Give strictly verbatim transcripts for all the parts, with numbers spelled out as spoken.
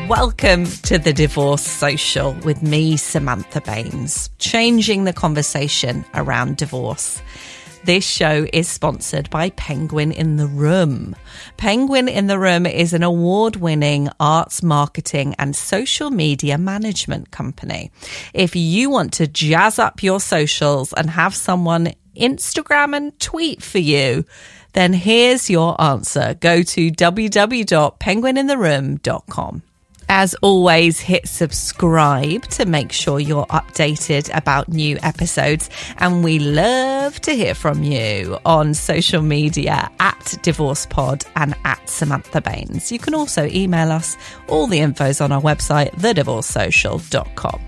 Welcome to the Divorce Social with me, Samantha Baines, changing the conversation around divorce. This show is sponsored by Penguin in the Room. Penguin in the Room is an award-winning arts marketing and social media management company. If you want to jazz up your socials and have someone Instagram and tweet for you, then here's your answer. Go to w w w dot penguin in the room dot com. As always, hit subscribe to make sure you're updated about new episodes. And we love to hear from you on social media at DivorcePod and at Samantha Baines. You can also email us. All the info's on our website, the divorce social dot com.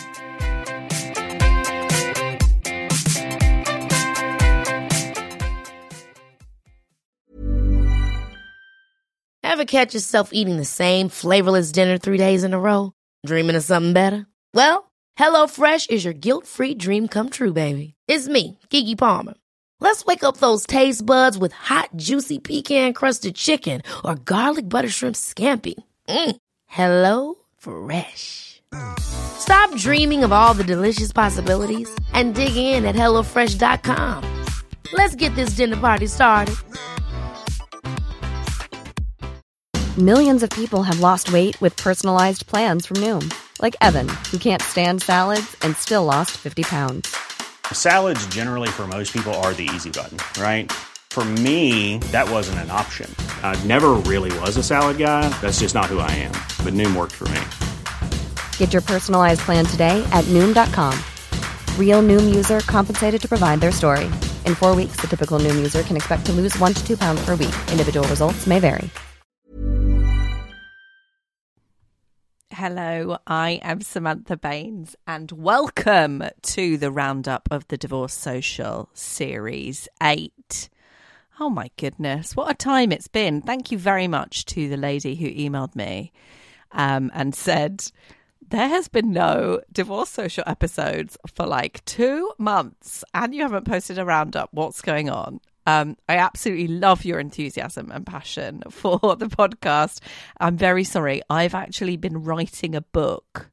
Ever catch yourself eating the same flavorless dinner three days in a row? Dreaming of something better? Well, HelloFresh is your guilt-free dream come true, baby. It's me, Keke Palmer. Let's wake up those taste buds with hot, juicy pecan-crusted chicken or garlic butter shrimp scampi. Mm. Hello Fresh. Stop dreaming of all the delicious possibilities and dig in at hello fresh dot com. Let's get this dinner party started. Millions of people have lost weight with personalized plans from Noom. Like Evan, who can't stand salads and still lost fifty pounds. Salads generally for most people are the easy button, right? For me, that wasn't an option. I never really was a salad guy. That's just not who I am. But Noom worked for me. Get your personalized plan today at Noom dot com. Real Noom user compensated to provide their story. In four weeks, the typical Noom user can expect to lose one to two pounds per week. Individual results may vary. Hello, I am Samantha Baines and welcome to the roundup of the Divorce Social Series eight. Oh my goodness, what a time it's been. Thank you very much to the lady who emailed me um, and said, there has been no Divorce Social episodes for like two months and you haven't posted a roundup. What's going on? Um, I absolutely love your enthusiasm and passion for the podcast. I'm very sorry. I've actually been writing a book.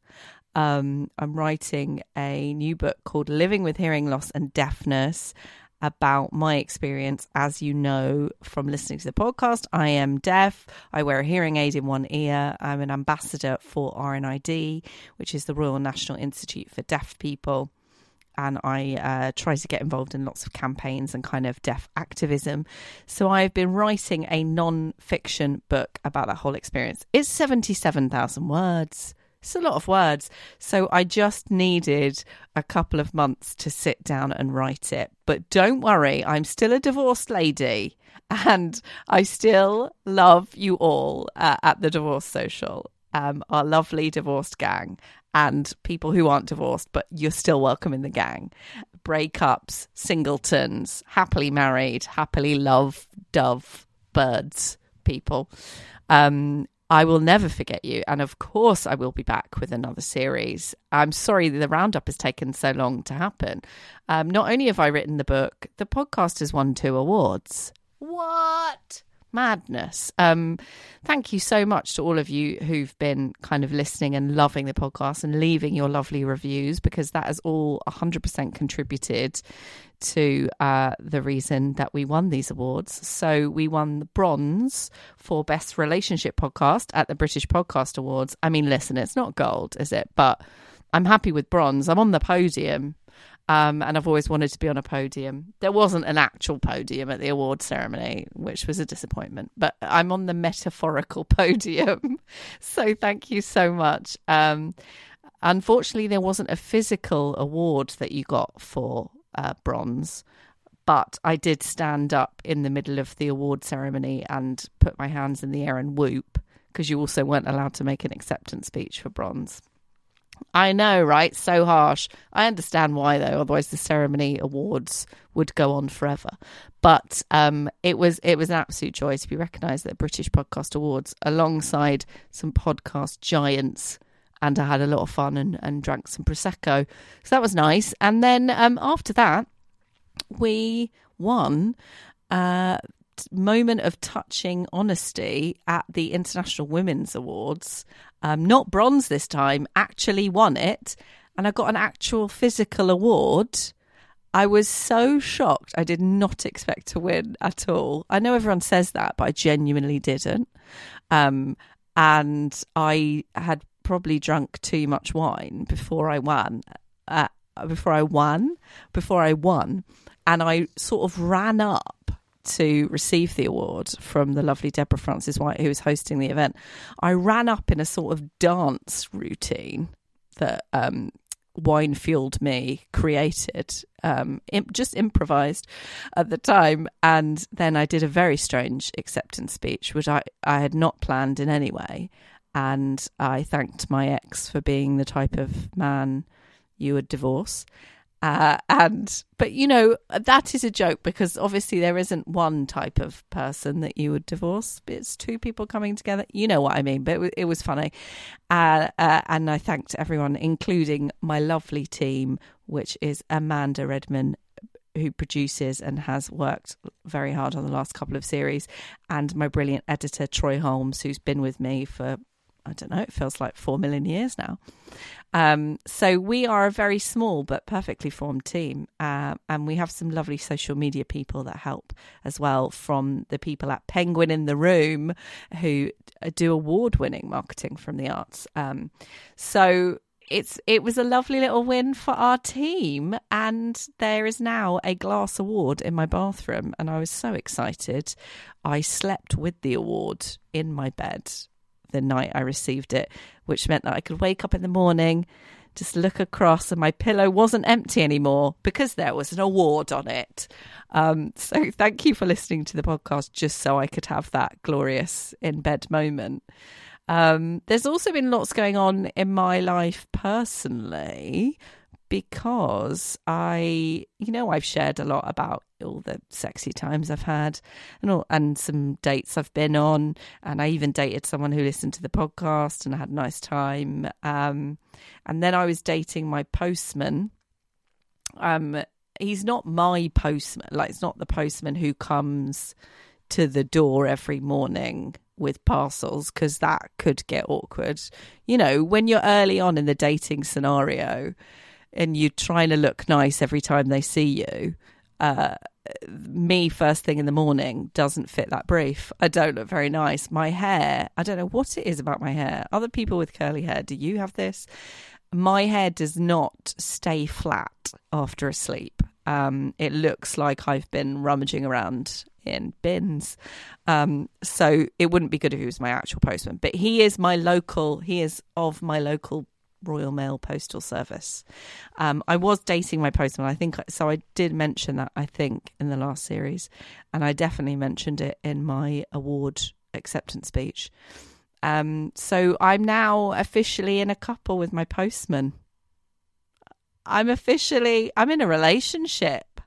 Um, I'm writing a new book called Living with Hearing Loss and Deafness about my experience. As you know from listening to the podcast, I am deaf. I wear a hearing aid in one ear. I'm an ambassador for R N I D, which is the Royal National Institute for Deaf People. And I uh, try to get involved in lots of campaigns and kind of deaf activism. So I've been writing a non-fiction book about that whole experience. It's seventy-seven thousand words. It's a lot of words. So I just needed a couple of months to sit down and write it. But don't worry, I'm still a divorced lady. And I still love you all uh, at the Divorce Social, um, our lovely divorced gang. And people who aren't divorced, but you're still welcome in the gang. Breakups, singletons, happily married, happily love, dove, birds, people. Um, I will never forget you. And of course, I will be back with another series. I'm sorry the roundup has taken so long to happen. Um, not only have I written the book, the podcast has won two awards. What? Madness. Um, thank you so much to all of you who've been kind of listening and loving the podcast and leaving your lovely reviews, because that has all one hundred percent contributed to uh, the reason that we won these awards. So we won the bronze for Best Relationship Podcast at the British Podcast Awards. I mean, listen, it's not gold, is it? But I'm happy with bronze. I'm on the podium. Um, and I've always wanted to be on a podium. There wasn't an actual podium at the award ceremony, which was a disappointment, but I'm on the metaphorical podium. So thank you so much. Um, unfortunately, there wasn't a physical award that you got for uh, bronze, but I did stand up in the middle of the award ceremony and put my hands in the air and whoop, because you also weren't allowed to make an acceptance speech for bronze. I know, right? So harsh. I understand why, though. Otherwise, the ceremony awards would go on forever. But um, it was it was an absolute joy to be recognised at the British Podcast Awards alongside some podcast giants. And I had a lot of fun and, and drank some Prosecco. So that was nice. And then um, after that, we won uh, moment of touching honesty at the International Women's Awards, um, not bronze this time, actually won it. And I got an actual physical award. I was so shocked. I did not expect to win at all. I know everyone says that, but I genuinely didn't. Um, and I had probably drunk too much wine before I won. Uh, before I won, before I won, and I sort of ran up to receive the award from the lovely Deborah Frances-White, who was hosting the event. I ran up in a sort of dance routine that um, Wine Fueled Me created, um, imp- just improvised at the time. And then I did a very strange acceptance speech, which I, I had not planned in any way. And I thanked my ex for being the type of man you would divorce. Uh, and but you know, that is a joke, because obviously there isn't one type of person that you would divorce. It's two people coming together. You know what I mean. But it, w- it was funny. Uh, uh, and I thanked everyone, including my lovely team, which is Amanda Redman, who produces and has worked very hard on the last couple of series, and my brilliant editor Troy Holmes, who's been with me for, I don't know, it feels like four million years now. Um, so we are a very small but perfectly formed team. Uh, and we have some lovely social media people that help as well, from the people at Penguin in the Room, who do award-winning marketing from the arts. Um, so it's it was a lovely little win for our team. And there is now a glass award in my bathroom. And I was so excited. I slept with the award in my bed the night I received it, which meant that I could wake up in the morning, just look across, and my pillow wasn't empty anymore because there was an award on it. Um, so thank you for listening to the podcast, just so I could have that glorious in-bed moment. Um, there's also been lots going on in my life personally, because I, you know, I've shared a lot about all the sexy times I've had and all, and some dates I've been on. And I even dated someone who listened to the podcast, and I had a nice time. Um, and then I was dating my postman. Um, he's not my postman. Like, it's not the postman who comes to the door every morning with parcels, because that could get awkward. You know, when you're early on in the dating scenario, and you're trying to look nice every time they see you, uh, me first thing in the morning doesn't fit that brief. I don't look very nice. My hair, I don't know what it is about my hair. Other people with curly hair, do you have this? My hair does not stay flat after a sleep. Um, it looks like I've been rummaging around in bins. Um, so it wouldn't be good if he was my actual postman. But he is my local, he is of my local Royal Mail Postal Service. Um, I was dating my postman, I think, so I did mention that, I think, in the last series, and I definitely mentioned it in my award acceptance speech. Um, so I'm now officially in a couple with my postman. I'm officially, I'm in a relationship.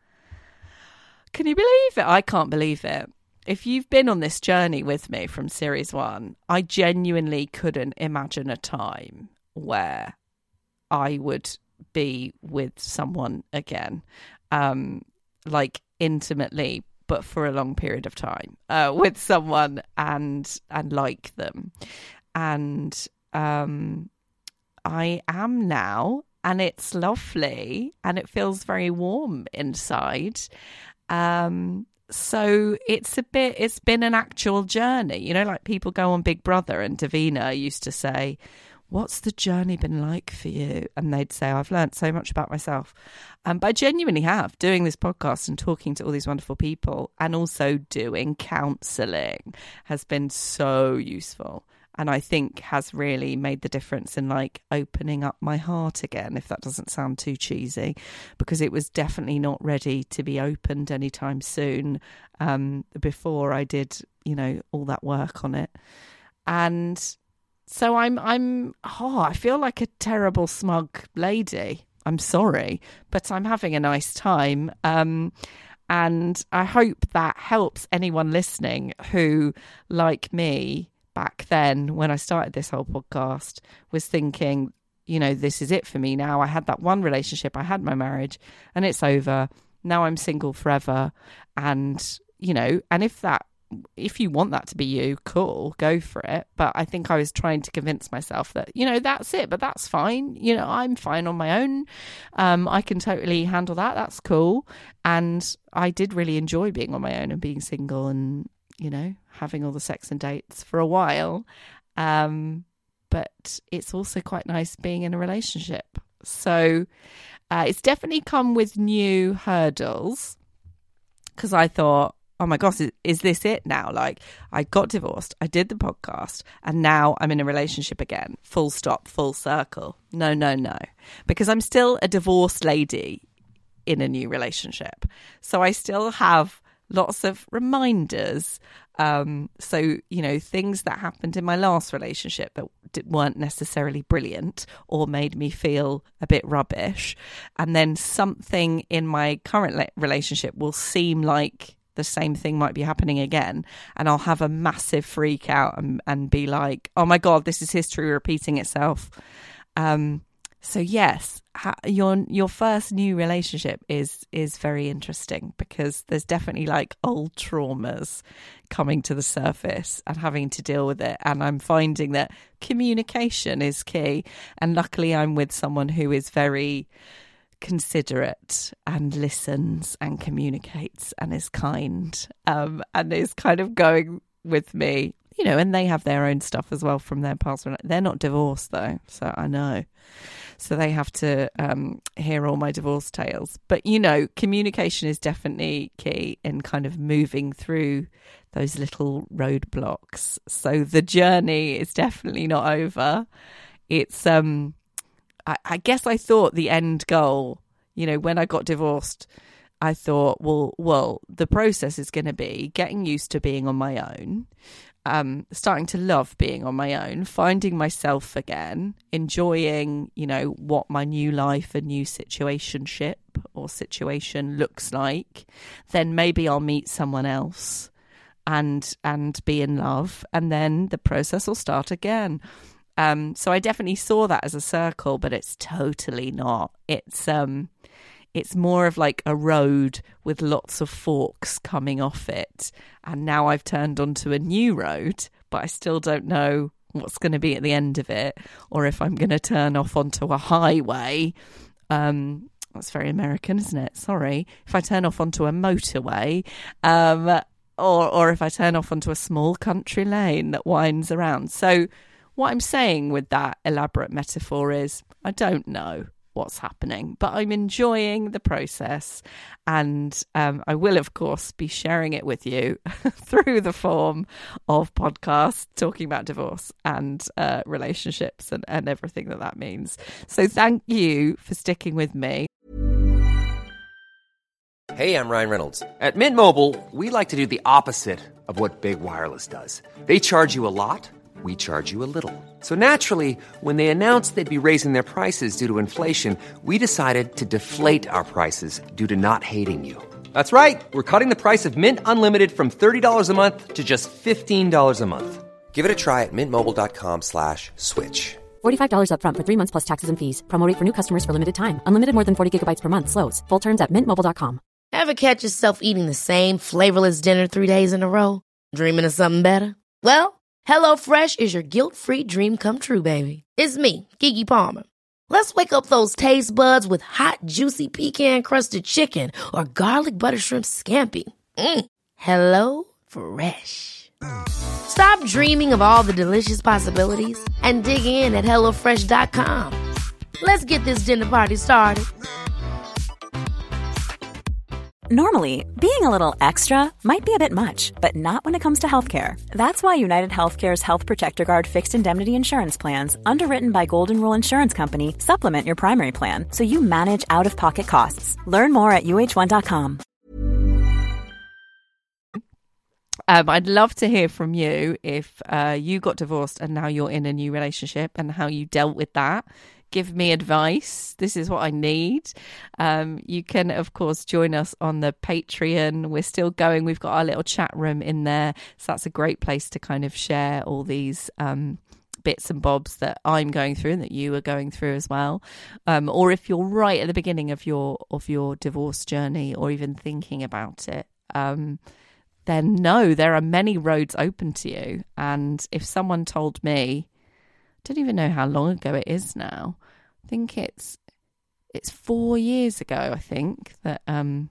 Can you believe it? I can't believe it. If you've been on this journey with me from series one, I genuinely couldn't imagine a time where I would be with someone again, um, like intimately, but for a long period of time, uh, with someone and and like them. And um, I am now, and it's lovely, and it feels very warm inside. Um, so it's a bit, it's been an actual journey, you know, like people go on Big Brother, and Davina used to say, what's the journey been like for you? And they'd say, I've learned so much about myself. Um, but I genuinely have, doing this podcast and talking to all these wonderful people, and also doing counselling has been so useful. And I think has really made the difference in like opening up my heart again, if that doesn't sound too cheesy, because it was definitely not ready to be opened anytime soon, um, before I did, you know, all that work on it. And so I'm, I'm, oh, I feel like a terrible smug lady. I'm sorry, but I'm having a nice time. Um, and I hope that helps anyone listening who, like me, back then when I started this whole podcast, was thinking, you know, this is it for me now. I had that one relationship, I had my marriage, and it's over. Now I'm single forever. And, you know, and if that, if you want that to be you, cool, go for it. But I think I was trying to convince myself that, you know, that's it, but that's fine. You know, I'm fine on my own. Um, I can totally handle that. That's cool. And I did really enjoy being on my own and being single and, you know, having all the sex and dates for a while. Um, but it's also quite nice being in a relationship. So uh, it's definitely come with new hurdles, because I thought, oh my gosh, is, is this it now? Like, I got divorced, I did the podcast, and now I'm in a relationship again. Full stop, full circle. No, no, no. Because I'm still a divorced lady in a new relationship. So I still have lots of reminders. Um, so, you know, things that happened in my last relationship that weren't necessarily brilliant or made me feel a bit rubbish. And then something in my current relationship will seem like the same thing might be happening again, and I'll have a massive freak out and, and be like, oh my God, this is history repeating itself. Um, so yes, ha- your your first new relationship is is very interesting, because there's definitely like old traumas coming to the surface and having to deal with it. And I'm finding that communication is key. And luckily I'm with someone who is very considerate and listens and communicates and is kind, um, and is kind of going with me, you know, and they have their own stuff as well from their past. They're not divorced though, so I know. So they have to um, hear all my divorce tales. But, you know, communication is definitely key in kind of moving through those little roadblocks. So the journey is definitely not over. It's, um, I, I guess I thought the end goal, you know, when I got divorced, I thought, well, well, the process is going to be getting used to being on my own, um, starting to love being on my own, finding myself again, enjoying, you know, what my new life and new situationship or situation looks like. Then maybe I'll meet someone else and and be in love, and then the process will start again. Um, so I definitely saw that as a circle, but it's totally not. It's um, it's more of like a road with lots of forks coming off it. And now I've turned onto a new road, but I still don't know what's going to be at the end of it, or if I'm going to turn off onto a highway. Um, that's very American, isn't it? Sorry. If I turn off onto a motorway, um, or or if I turn off onto a small country lane that winds around. So what I'm saying with that elaborate metaphor is I don't know what's happening, but I'm enjoying the process, and um, I will, of course, be sharing it with you through the form of podcasts talking about divorce and uh, relationships and, and everything that that means. So thank you for sticking with me. Hey, I'm Ryan Reynolds. At Mint Mobile, we like to do the opposite of what Big Wireless does. They charge you a lot. We charge you a little. So naturally, when they announced they'd be raising their prices due to inflation, we decided to deflate our prices due to not hating you. That's right. We're cutting the price of Mint Unlimited from thirty dollars a month to just fifteen dollars a month. Give it a try at mintmobile.com slash switch. forty-five dollars up front for three months plus taxes and fees. Promo rate for new customers for limited time. Unlimited more than forty gigabytes per month slows. Full terms at mint mobile dot com. Ever catch yourself eating the same flavorless dinner three days in a row? Dreaming of something better? Well, HelloFresh is your guilt-free dream come true, baby. It's me, Keke Palmer. Let's wake up those taste buds with hot, juicy pecan-crusted chicken or garlic butter shrimp scampi. Mm. Hello Fresh. Stop dreaming of all the delicious possibilities and dig in at hello fresh dot com. Let's get this dinner party started. Normally, being a little extra might be a bit much, but not when it comes to healthcare. That's why United Healthcare's Health Protector Guard fixed indemnity insurance plans, underwritten by Golden Rule Insurance Company, supplement your primary plan so you manage out-of-pocket costs. Learn more at U H one dot com. Um, I'd love to hear from you if uh, you got divorced and now you're in a new relationship and how you dealt with that. Give me advice. This is what I need. Um, you can, of course, join us on the Patreon. We're still going. We've got our little chat room in there. So that's a great place to kind of share all these um, bits and bobs that I'm going through and that you are going through as well. Um, or if you're right at the beginning of your of your divorce journey or even thinking about it, um, then no, there are many roads open to you. And if someone told me, I don't even know how long ago it is now. I think it's it's four years ago, I think, that um,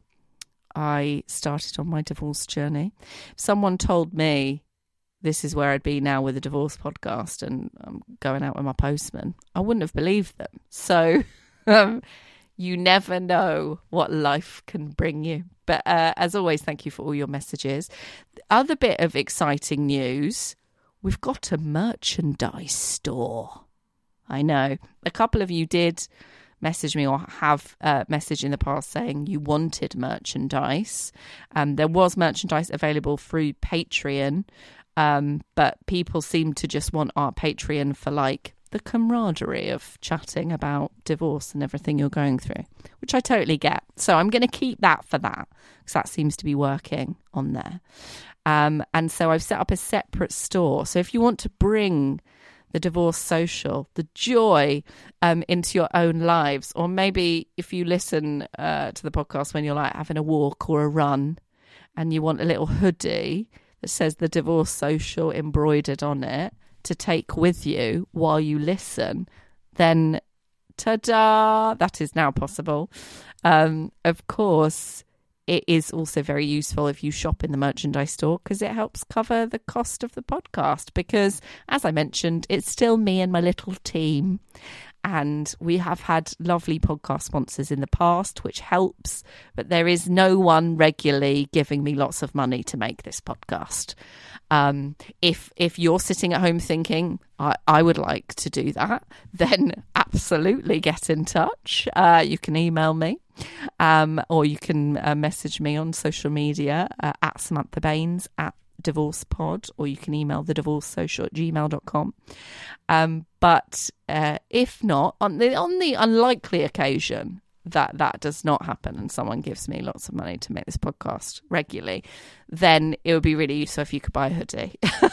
I started on my divorce journey. If someone told me this is where I'd be now with a divorce podcast and I'm going out with my postman, I wouldn't have believed them. So um, you never know what life can bring you. But uh, as always, thank you for all your messages. The other bit of exciting news, we've got a merchandise store. I know. A couple of you did message me or have uh, messaged in the past saying you wanted merchandise. Um, there was merchandise available through Patreon, um, but people seem to just want our Patreon for like the camaraderie of chatting about divorce and everything you're going through, which I totally get. So I'm going to keep that for that because that seems to be working on there. Um, and so I've set up a separate store. So if you want to bring the Divorce Social, the joy um, into your own lives, or maybe if you listen uh, to the podcast when you're like having a walk or a run and you want a little hoodie that says the Divorce Social embroidered on it to take with you while you listen, then ta-da, that is now possible. Um, of course, it is also very useful if you shop in the merchandise store because it helps cover the cost of the podcast because, as I mentioned, it's still me and my little team. And we have had lovely podcast sponsors in the past, which helps. But there is no one regularly giving me lots of money to make this podcast. Um, if if you're sitting at home thinking, I, I would like to do that, then absolutely get in touch. Uh, you can email me. Um, or you can uh, message me on social media uh, at Samantha Baines at Divorce Pod, or you can email the divorce social at gmail dot com. Um, but uh, if not, on the on the unlikely occasion that that does not happen and someone gives me lots of money to make this podcast regularly, then it would be really useful if you could buy a hoodie.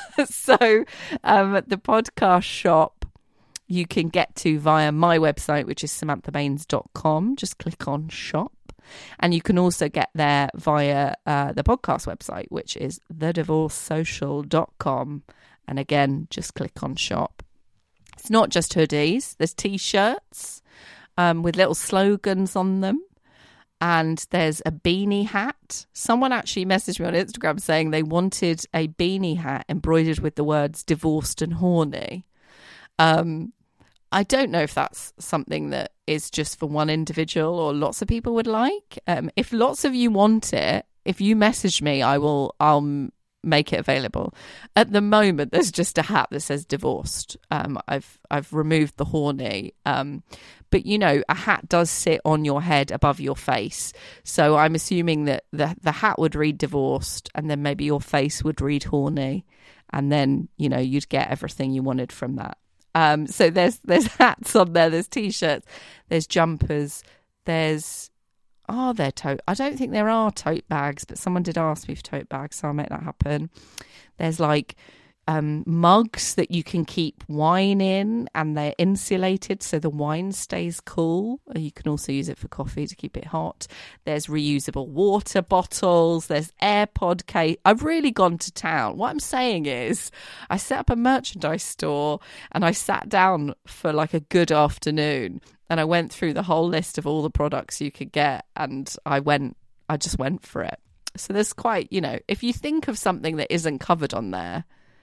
So um, the podcast shop you can get to via my website, which is samantha baines dot com. Just click on shop. And you can also get there via uh, the podcast website, which is the divorce social dot com. And again, just click on shop. It's not just hoodies. There's T-shirts um, with little slogans on them. And there's a beanie hat. Someone actually messaged me on Instagram saying they wanted a beanie hat embroidered with the words divorced and horny. Um, I don't know if that's something that is just for one individual or lots of people would like. Um, if lots of you want it, if you message me, I will, I'll make it available. At the moment, there's just a hat that says divorced. Um, I've, I've removed the horny. Um, but you know, a hat does sit on your head above your face. So I'm assuming that the, the hat would read divorced and then maybe your face would read horny. And then, you know, you'd get everything you wanted from that. Um, so there's there's hats on there, there's T-shirts, there's jumpers, there's, are there tote? I don't think there are tote bags, but someone did ask me for tote bags, so I'll make that happen. There's like um, mugs that you can keep wine in and they're insulated so the wine stays cool. You can also use it for coffee to keep it hot. There's reusable water bottles. There's AirPod case. I've really gone to town. What I'm saying is I set up a merchandise store and I sat down for like a good afternoon and I went through the whole list of all the products you could get and I went, I just went for it. So there's quite, you know, if you think of something that isn't covered on there,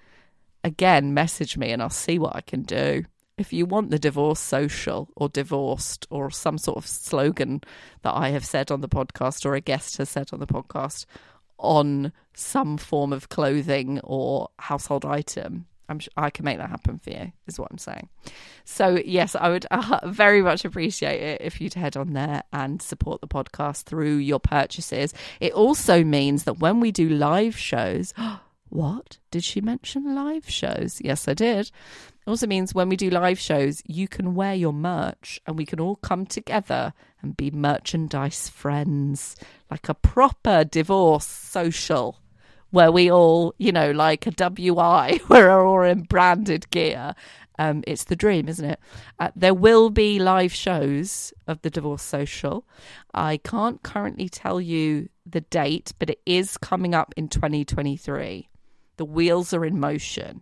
again, message me and I'll see what I can do. If you want the Divorce Social or Divorced or some sort of slogan that I have said on the podcast or a guest has said on the podcast on some form of clothing or household item, I'm sure I can make that happen for you, is what I'm saying. So, yes, I would uh, very much appreciate it if you'd head on there and support the podcast through your purchases. It also means that when we do live shows... What? Did she mention live shows? Yes, I did. It also means when we do live shows, you can wear your merch and we can all come together and be merchandise friends, like a proper divorce social where we all, you know, like a W I, where we're all in branded gear. Um, it's the dream, isn't it? Uh, there will be live shows of the Divorce Social. I can't currently tell you the date, but it is coming up in twenty twenty-three. The wheels are in motion.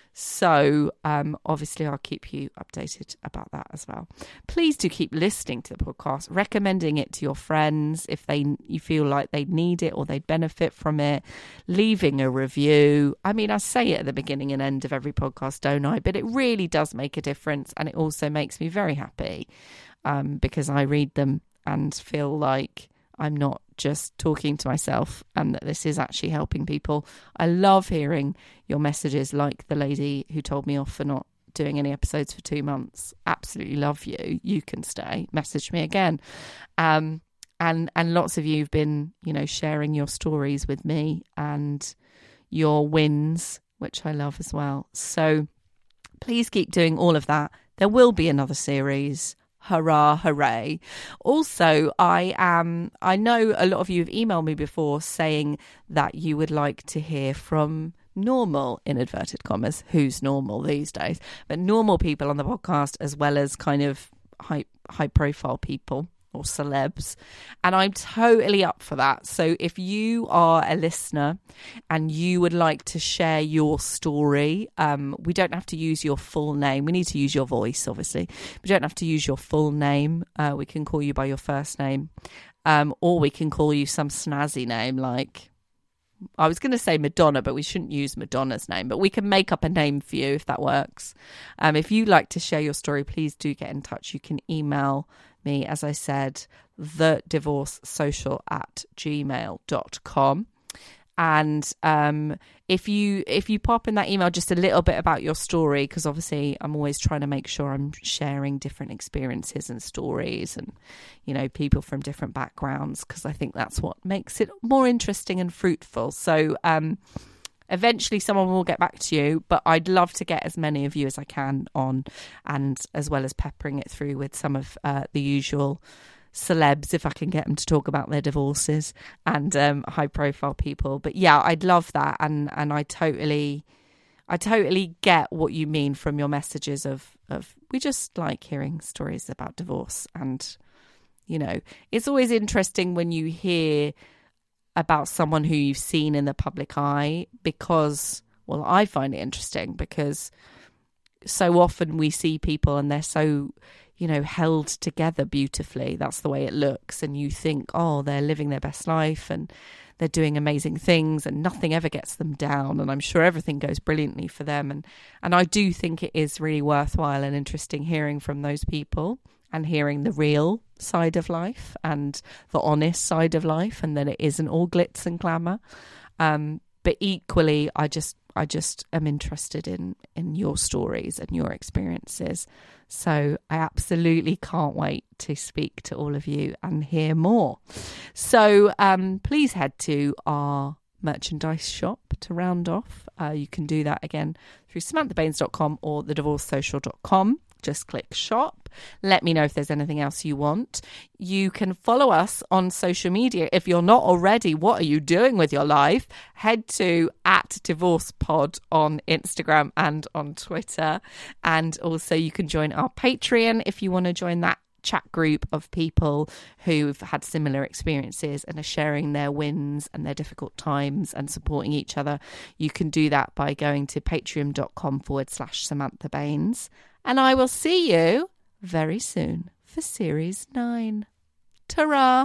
So um, obviously I'll keep you updated about that as well. Please do keep listening to the podcast, recommending it to your friends if they you feel like they need it or they benefit from it, leaving a review. I mean, I say it at the beginning and end of every podcast, don't I? But it really does make a difference, and it also makes me very happy um, because I read them and feel like I'm not just talking to myself and that this is actually helping people. I love hearing your messages, like the lady who told me off for not doing any episodes for two months. Absolutely love you. You can stay. Message me again. Um, and, and lots of you have been, you know, sharing your stories with me and your wins, which I love as well. So please keep doing all of that. There will be another series. Hurrah, hooray. Also, I am, I know a lot of you have emailed me before saying that you would like to hear from normal, in inverted commas, who's normal these days, but normal people on the podcast, as well as kind of high, high profile people or celebs. And I'm totally up for that. So if you are a listener and you would like to share your story, um, we don't have to use your full name. We need to use your voice, obviously. We don't have to use your full name. Uh, we can call you by your first name. Um, or we can call you some snazzy name like, I was going to say Madonna, but we shouldn't use Madonna's name. But we can make up a name for you if that works. Um, if you'd like to share your story, please do get in touch. You can email me, as I said, the divorce social at gmail dot com. And um, if you if you pop in that email just a little bit about your story, because obviously I'm always trying to make sure I'm sharing different experiences and stories and, you know, people from different backgrounds, because I think that's what makes it more interesting and fruitful. So um, eventually someone will get back to you, but I'd love to get as many of you as I can on, and as well as peppering it through with some of uh, the usual celebs, if I can get them to talk about their divorces, and um, high profile people. But yeah, I'd love that. And, and I totally, I totally get what you mean from your messages of, of, we just like hearing stories about divorce. And, you know, it's always interesting when you hear about someone who you've seen in the public eye, because, well, I find it interesting because so often we see people and they're so, you know, held together beautifully. That's the way it looks. And you think, oh, they're living their best life and they're doing amazing things and nothing ever gets them down. And I'm sure everything goes brilliantly for them. And, and I do think it is really worthwhile and interesting hearing from those people and hearing the real side of life and the honest side of life, and that it isn't all glitz and glamour. Um, but equally, I just I just am interested in, in your stories and your experiences. So I absolutely can't wait to speak to all of you and hear more. So um, please head to our merchandise shop to round off. Uh, you can do that again through samantha baines dot com or the divorce social dot com. Just click shop. Let me know if there's anything else you want. You can follow us on social media. If you're not already, what are you doing with your life? Head to at divorcepod on Instagram and on Twitter. And also you can join our Patreon if you want to join that chat group of people who've had similar experiences and are sharing their wins and their difficult times and supporting each other. You can do that by going to patreon.com forward slash Samantha Baines. And I will see you very soon for Series nine. Ta-ra!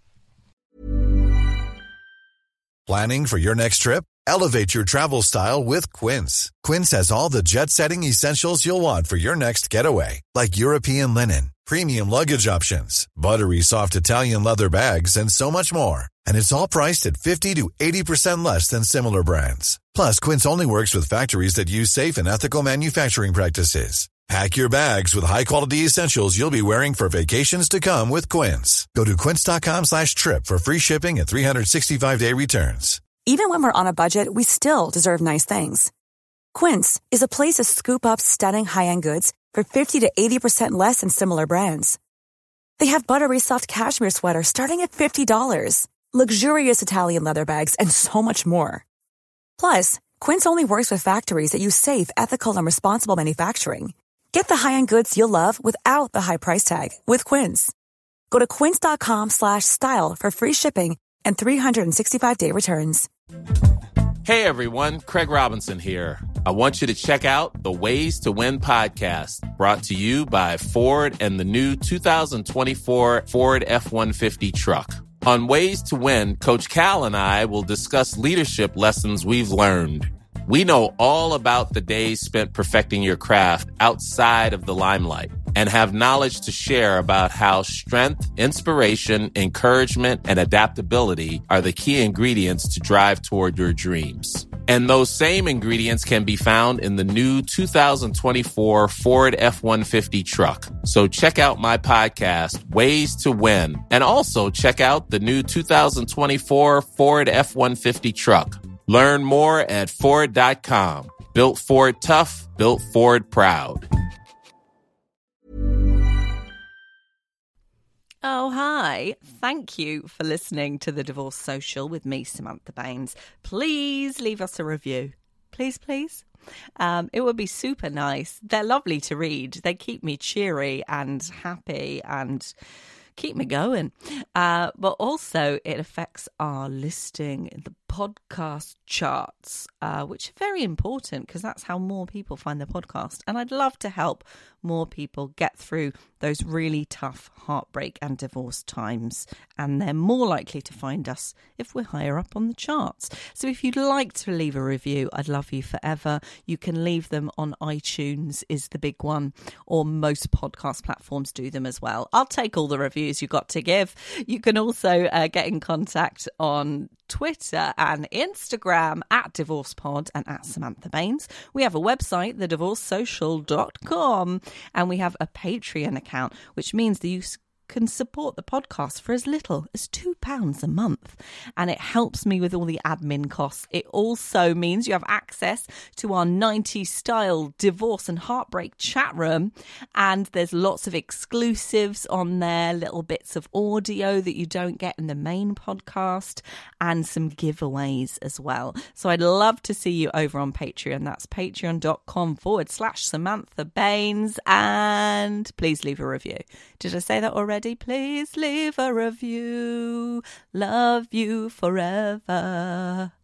Planning for your next trip? Elevate your travel style with Quince. Quince has all the jet-setting essentials you'll want for your next getaway, like European linen, premium luggage options, buttery soft Italian leather bags, and so much more. And it's all priced at fifty to eighty percent less than similar brands. Plus, Quince only works with factories that use safe and ethical manufacturing practices. Pack your bags with high-quality essentials you'll be wearing for vacations to come with Quince. Go to quince.com slash trip for free shipping and three sixty-five day returns. Even when we're on a budget, we still deserve nice things. Quince is a place to scoop up stunning high-end goods for fifty to eighty percent less than similar brands. They have buttery soft cashmere sweaters starting at fifty dollars, luxurious Italian leather bags, and so much more. Plus, Quince only works with factories that use safe, ethical, and responsible manufacturing. Get the high-end goods you'll love without the high price tag with Quince. Go to quince.com slash style for free shipping and three sixty-five day returns. Hey everyone, Craig Robinson here. I want you to check out the Ways to Win podcast, brought to you by Ford and the new two thousand twenty-four Ford F one fifty truck. On Ways to Win, Coach Cal and I will discuss leadership lessons we've learned. We know all about the days spent perfecting your craft outside of the limelight and have knowledge to share about how strength, inspiration, encouragement, and adaptability are the key ingredients to drive toward your dreams. And those same ingredients can be found in the new two thousand twenty-four Ford F one fifty truck. So check out my podcast, Ways to Win, and also check out the new two thousand twenty-four Ford F one fifty truck. Learn more at Ford dot com. Built Ford tough, built Ford proud. Oh, hi. Thank you for listening to The Divorce Social with me, Samantha Baines. Please leave us a review. Please, please. Um, it would be super nice. They're lovely to read. They keep me cheery and happy and keep me going. Uh, but also it affects our listing in the podcast charts, uh, which are very important because that's how more people find the podcast. And I'd love to help more people get through those really tough heartbreak and divorce times. And they're more likely to find us if we're higher up on the charts. So if you'd like to leave a review, I'd love you forever. You can leave them on iTunes is the big one, or most podcast platforms do them as well. I'll take all the reviews you've got to give. You can also uh, get in contact on Twitter and Instagram at DivorcePod and at Samantha Baines. We have a website, the divorce social dot com, and we have a Patreon account, which means that you can support the podcast for as little as two pounds a month. And it helps me with all the admin costs. It also means you have access to our nineties style divorce and heartbreak chat room. And there's lots of exclusives on there, little bits of audio that you don't get in the main podcast, and some giveaways as well. So I'd love to see you over on Patreon. That's patreon.com forward slash Samantha Baines. And please leave a review. Did I say that already? Please leave a review. Love you forever.